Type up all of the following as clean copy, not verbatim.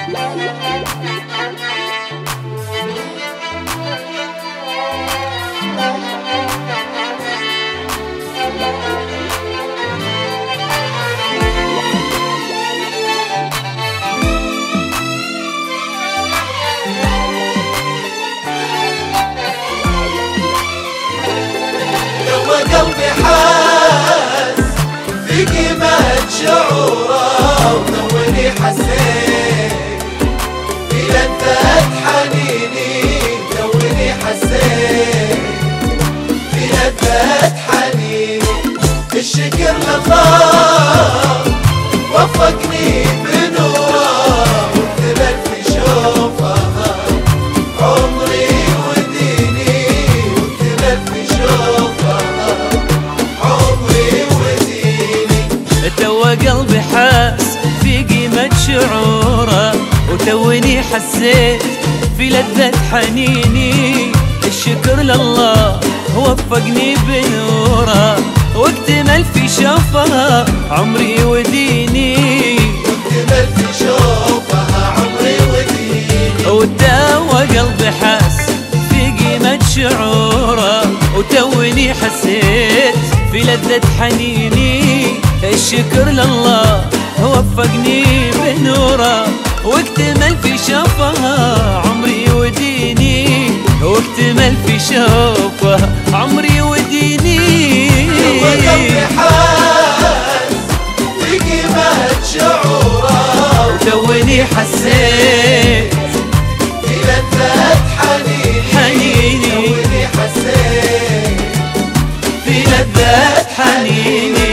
قلبي حاس في قيمة شعوره ونوني حسيت في لذة حنيني نوني حسيت في لذة حنيني الشكر لله وفقني بنوره وثبت في شوفها عمري وديني وثبت في شوفها تو قلبي حاس في قيمة شعوره وتوني حسيت في لذة حنيني الشكر لله وفقني بنوره واكتمل في شوفها عمري وديني واكتمل في شوفها عمري وديني وتو قلبي حاس في قيمة شعوره وتوني حسيت في لذة حنيني الشكر لله وفقني بنوره واكتمل في شوفها عمري وديني واكتمل في شوفها عمري وديني قلبي حاس في قيمة شعوره وتوني حسيت في لذة حنيني توني حسيت في لذة حنيني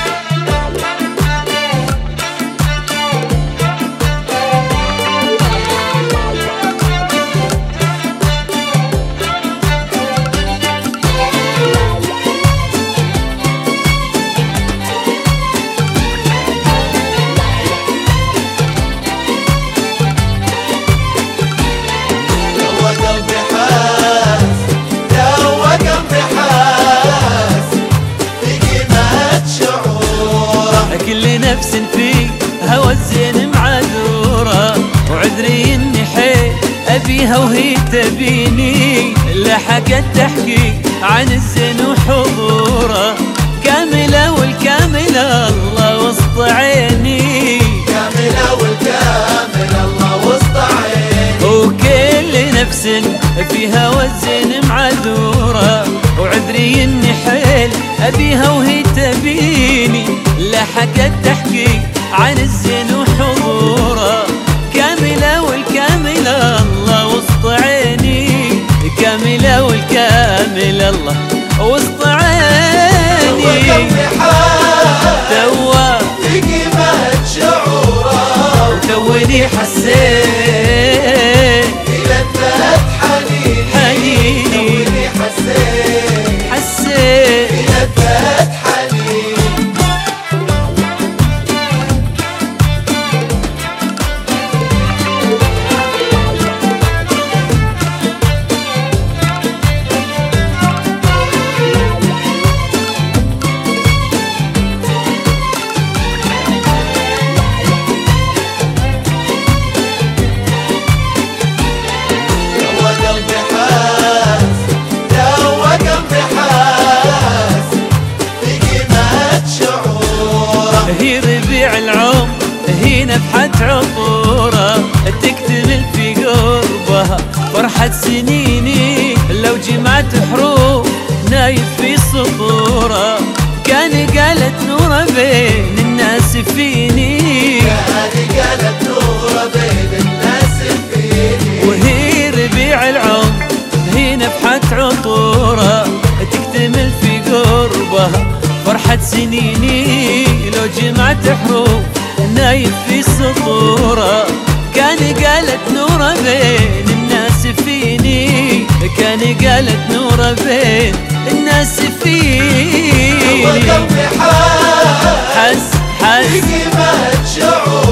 كل نفس في هوى الزين معذورة وعذري اني حيل ابيها وهي تبيني لحقت تحكي عن الزين وحضوره كاملة والكاملة الله وسط عيني كاملة والكاملة الله وسط عيني وكل نفس في هوى الزين معذورة وعذري اني حيل ابيها وهي تبيني لحقت تحكي عن الزين وحضوره كاملة والكاملة الله وسط عيني كاملة والكاملة الله وسط عيني قلبي حاس توا في قيمة شعوره وتوني حسيت في لذة حنيني توني حسيت في لذة حنيني هي ربيع العمر هي نفحة عطوره تكتمل في قربها فرحة سنيني لو جمعت حروف نايف في سطوره كان قالت نوره بين الناس فيني كان قالت نوره بين الناس فيني وهي ربيع العمر هي نفحة عطوره تكتمل في قربها فرحة سنيني لو جمعت حروف نايف في سطوره كان قالت نوره بين الناس فيني كان قالت نوره بين الناس فيني قلبي حاس حس في قيمة شعوره